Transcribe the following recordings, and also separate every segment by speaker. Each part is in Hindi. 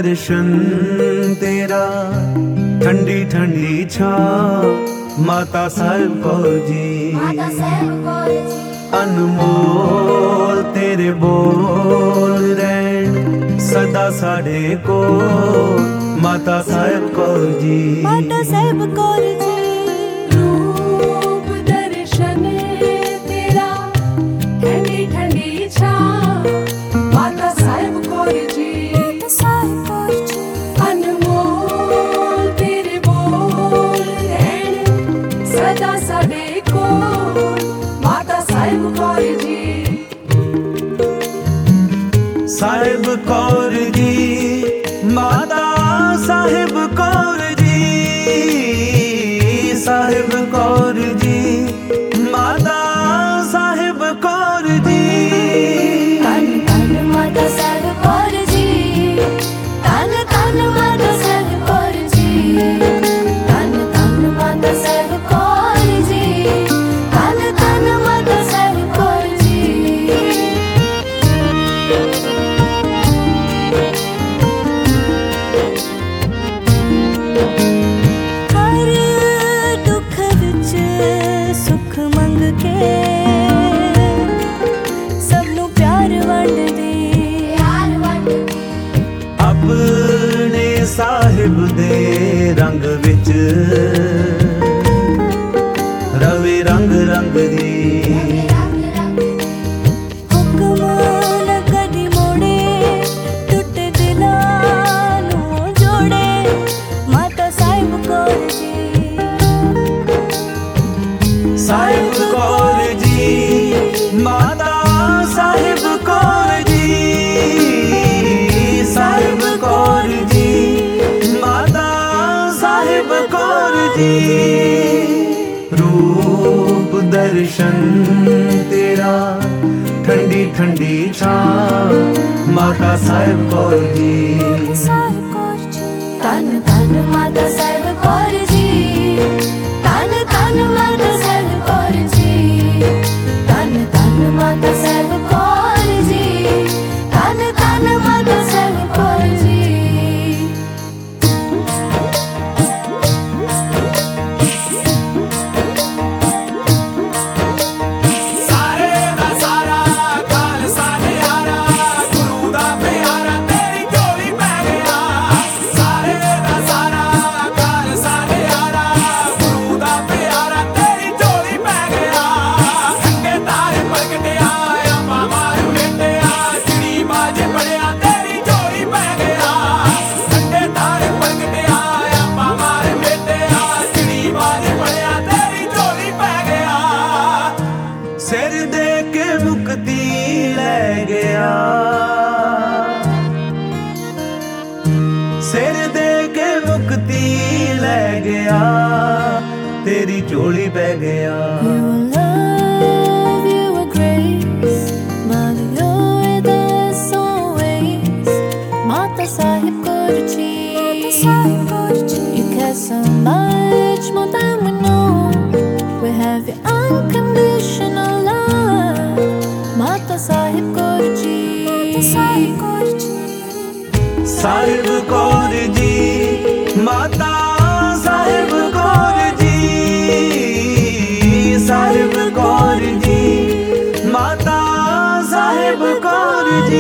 Speaker 1: दर्शन तेरा, ठंडी ठंडी छां माता साहिब कौर जी। अनमोल तेरे बोल रैन सदा साडे को, माता साहिब कौर जी।
Speaker 2: माता साहिब कौर जी।
Speaker 3: रूप दर्शन तेरा, ठंडी ठंडी छां माता साहिब कौर जी।
Speaker 2: माता साहिब कौर जी।
Speaker 3: अनमोल तेरे बोल रैन सदा साडे को, माता साहिब कौर जी।
Speaker 1: साहिब कौर जी, माता साहिब कौर जी, साहिब कौर जी, माता साहिब कौर जी।
Speaker 2: तन तन माता साहिब कौर जी, तन तन माता साहिब कौर जी, तन तन माता साहिब कौर जी, तन तन माता साहिब कौर जी। हर दुख विच सुख मंग के सबनू प्यार वंडदी,
Speaker 1: अपने साहिब दे रंग विच रवे रंग रंग दी।
Speaker 2: हुक्म न कदी मोड़े, टुट दिलां नू जोड़े, माता साहिब कौर जी।
Speaker 1: साहिब कौर जी, माता साहिब कौर जी, साहिब कौर जी, माता साहिब कौर जी। रूप दर्शन तेरा, ठंडी ठंडी छां माता साहिब कौर जी।
Speaker 2: साहिब कौर जी। तन तन माता साहिब कौर जी, तन तन माता साहिब कौर जी, तन तन माता साहिब कौर जी, तन तन माता साहिब कौर जी।
Speaker 4: सारे दा सारा खालसा निहारा, गुरु दा प्यारा तेरी झोली पै गया। सारे दा सारा खालसा निहारा, गुरु दा प्यारा तेरी झोली पै गया। ठंडे तारे प्रगटे आया मामा रुलेटे आ, चिड़ी बाजे पड़िया तेरी झोली पै गया। ठंडे तारे प्रगटे आया मामा रुलेटे आ, चिड़ी बाजे पड़िया तेरी झोली पै गया।
Speaker 1: सिर दे के मुक्ति ले गया, सिर दे के मुक्ति ले गया, तेरी झोली पै गया।
Speaker 2: You love, you were grace, but you're with us always. Mata Sahib Kaur ji, Mata Sahib Kaur ji. You care so much more than we know. We have your unconditional love. Mata Sahib Kaur ji, Mata Sahib Kaur ji.
Speaker 1: Sahib Kaur ji, माता साहिब कौर जी, साहिब कौर जी, माता साहिब कौर जी।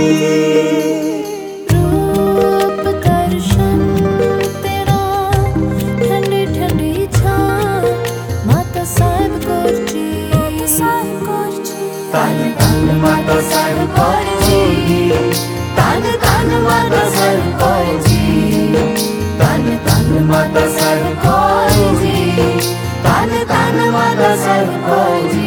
Speaker 2: रूप दर्शन तेरा, ठंडी ठंडी छां माता साहिब कौर जी, माता साहिब कौर जी।
Speaker 1: तन तन माता साहिब कौर जी,
Speaker 2: तन तन माता साहिब कौर जी,
Speaker 1: तन तन माता साहिब कौर जी,
Speaker 2: तन तन माता साहिब कौर जी।